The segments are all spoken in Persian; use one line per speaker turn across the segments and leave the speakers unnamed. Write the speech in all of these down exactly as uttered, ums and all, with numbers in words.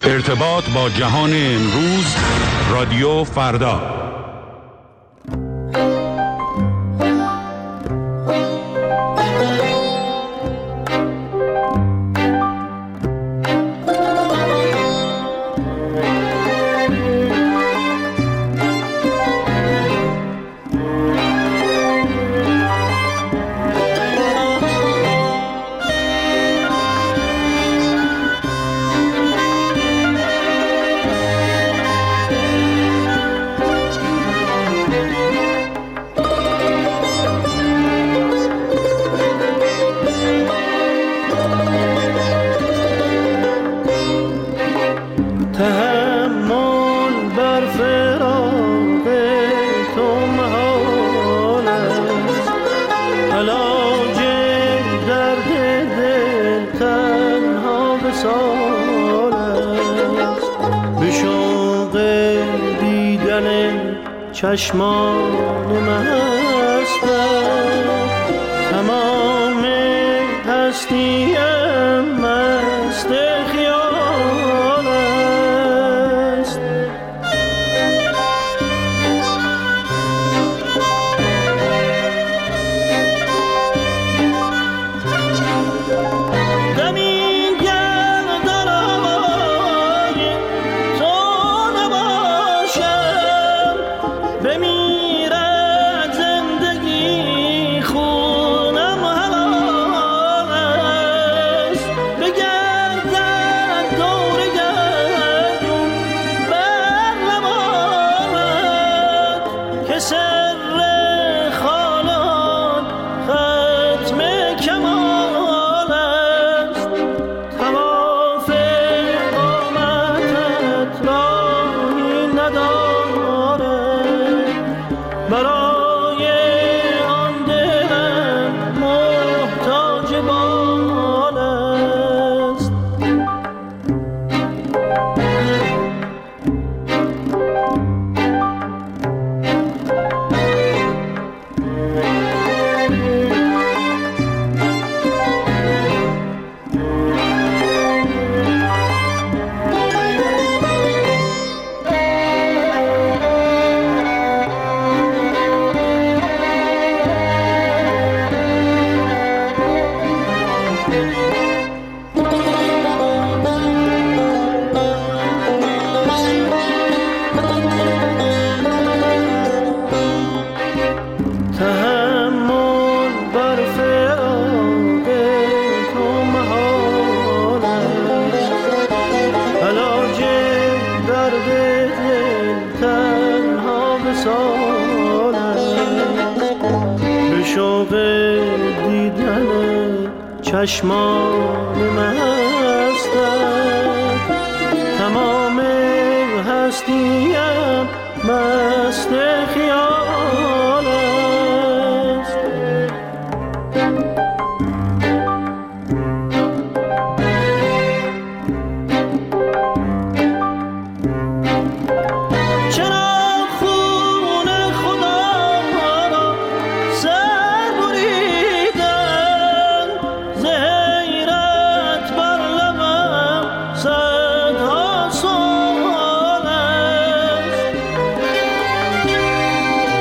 ارتباط با جهان امروز، رادیو فردا.
چشمان مستم تمام هستیم مست خیال است. دمی گرد در هوای تو نباشم بمیرد زندگی خونم حلال است. بگردد دور گردون بر لبانت که سر خالان ختم کمال است. طواف قامتت راهی ندارد برای آن دلم محتاج بال است. تحمل بر فراق تو محال است. علاج درد دل تنها وصال است. به شوق دیدن چشمان مستم تمام هستیم مست خیال است. چرا خون خدا را سر بریدن ز حیرت بر لبم صدها سؤال است.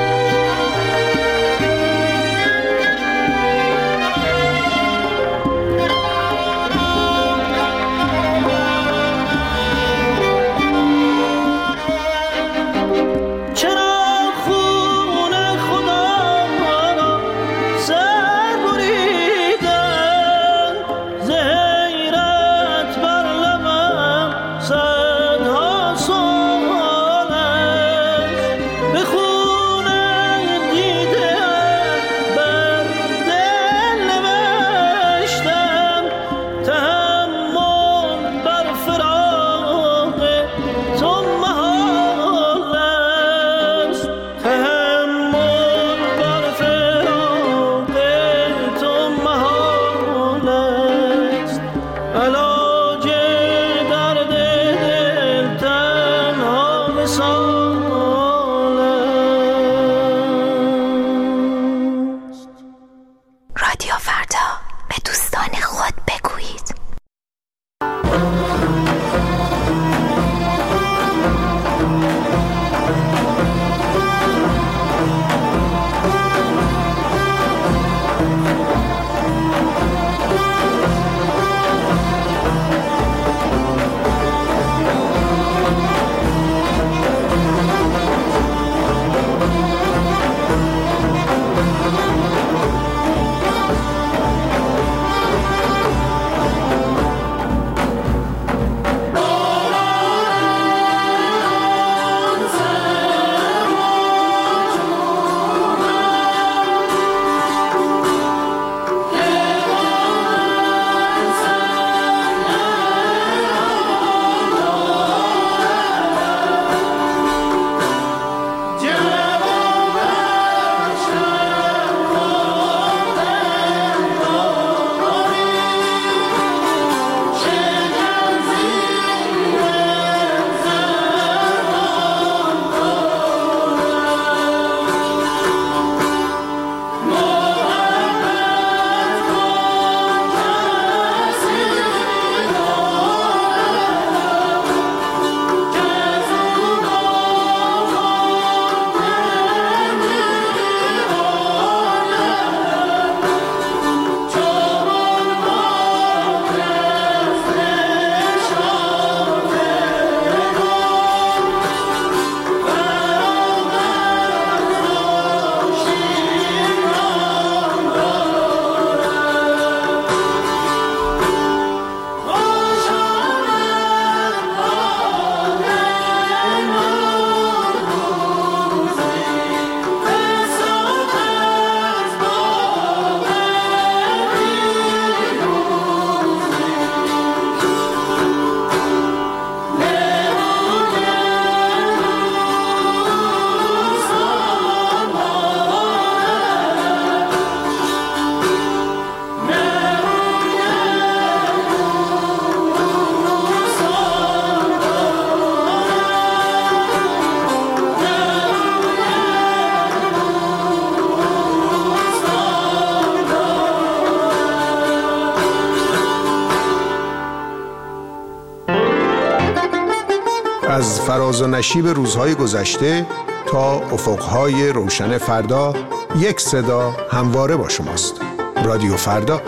از فراز و نشیب روزهای گذشته تا افقهای روشن فردا، یک صدا همواره با شماست. رادیو فردا.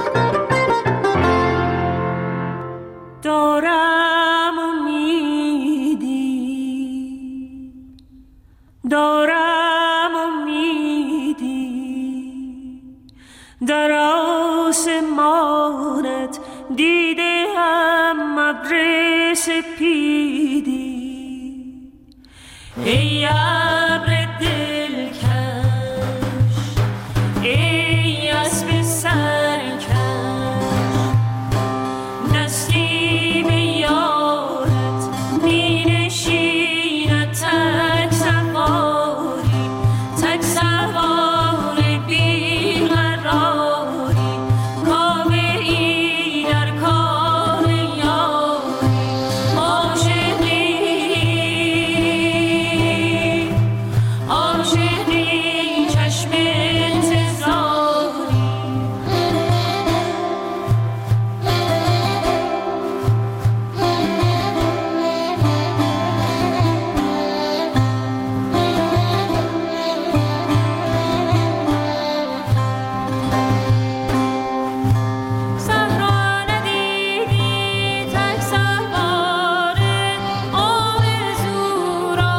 دارم امیدی، دارم امیدی، در آسمانت دیده هم ابر سپیدی، ای ابر دلکش، ای اسب سرکش، نسیم یارت می نشیند تک سواری، تک سوار بیقراری، کاوه‌ای در کار یاری، عاشقی عاشقی چشم انتظاری. صحرا ندیدی تک سوار آرزو را،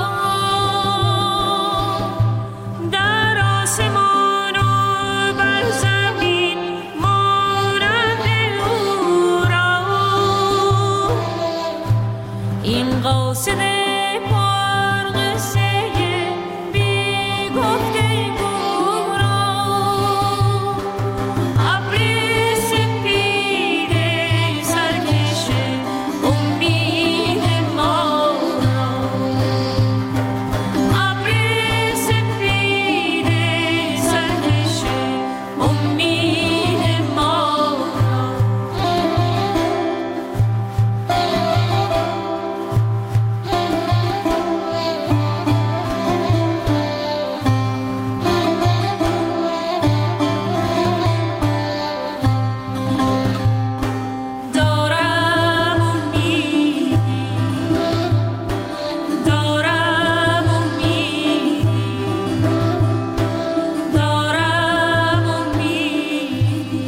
در آسمان و بر زمین مانند او را، این قاصد پرقصه بی گفتگو را، ابر سپید سرکش امید ما را، ابر سپید سرکش امید ما را. دارم امیدی، دارم امیدی، دارم امیدی.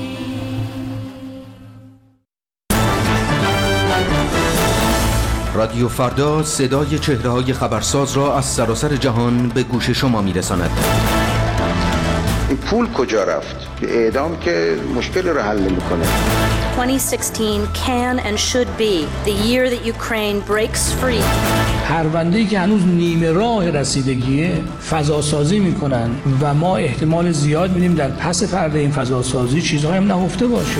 رادیو فردا صدای چهره‌های خبرساز را از سراسر جهان به گوش شما می‌رساند.
این پول کجا رفت؟ اعدام که مشکل رو حل نمی‌کنه.
twenty sixteen can and should be the year that Ukraine breaks free.
پرونده‌ای که هنوز نیمه راه رسیدگیه فضاسازی میکنن و ما احتمال زیاد می‌بینیم در پس پرده این فضاسازی چیزهایی هم نهفته باشه.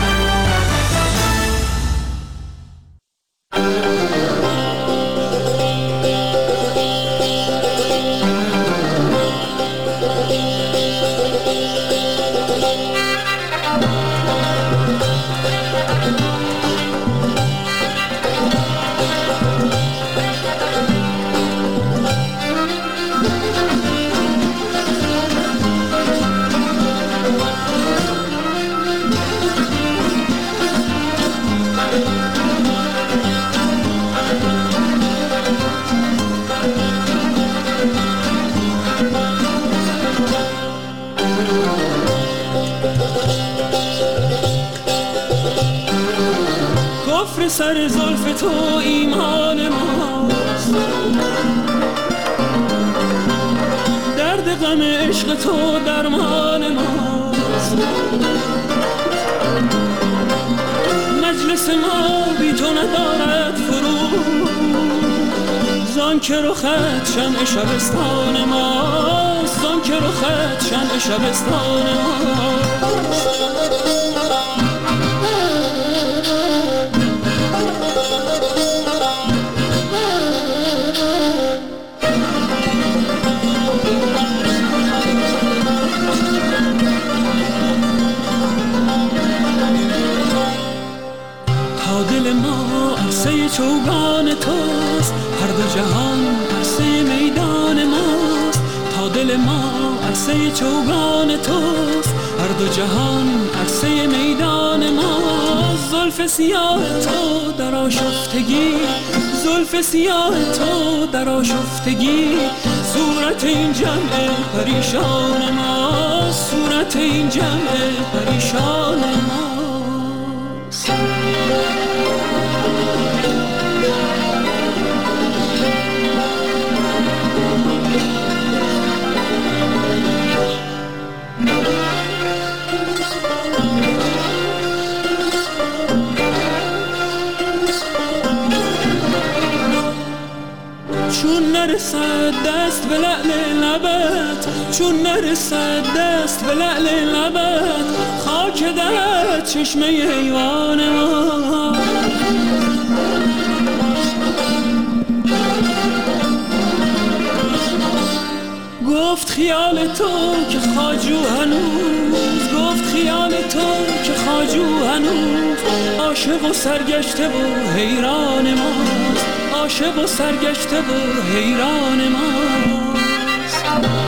کفر سر زلف تو ایمان ماست، درد غم عشق تو درمان ماست، مجلس ما بی تو ندارد فرو، زان که رخت شمع شبستان ماست، زان که رخت شمع شبستان ماست. دل ما عرصه چوگان توست، هر دو جهان عرصه میدان ماست. تا دل ما عرصه چوگان توست، هر دو جهان عرصه میدان ماست. زلف سیاه تو در آشفتگی، زلف سیاه تو در آشفتگی صورت این جمع پریشان ما، صورت این جمع پریشان ما. چون نرسد دست به لعل لبت، چون نرسد دست به لعل لبت، خاک در چشمه حیوان ما. گفت خیال تو که خواجو هنوز، گفت خیال تو که خواجو هنوز عاشق و سرگشته و حیران ماست، عاشق و سرگشته و حیران ماست.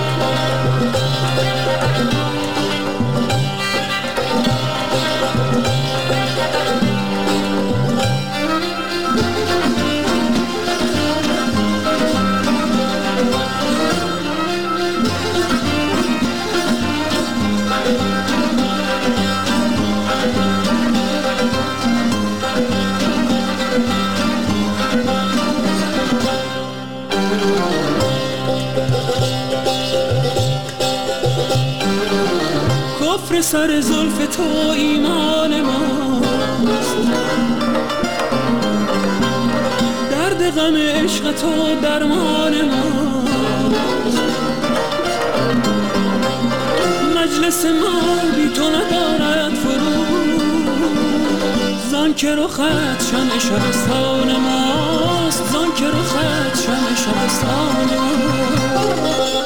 کفر سر زلف تو ایمان ماست، درد غم عشق تو درمان ماست. مجلس ما بی تو ندارد فرو، زان که رخت شمع شبستان ماست، زان که رخت شمع شبستان ماست.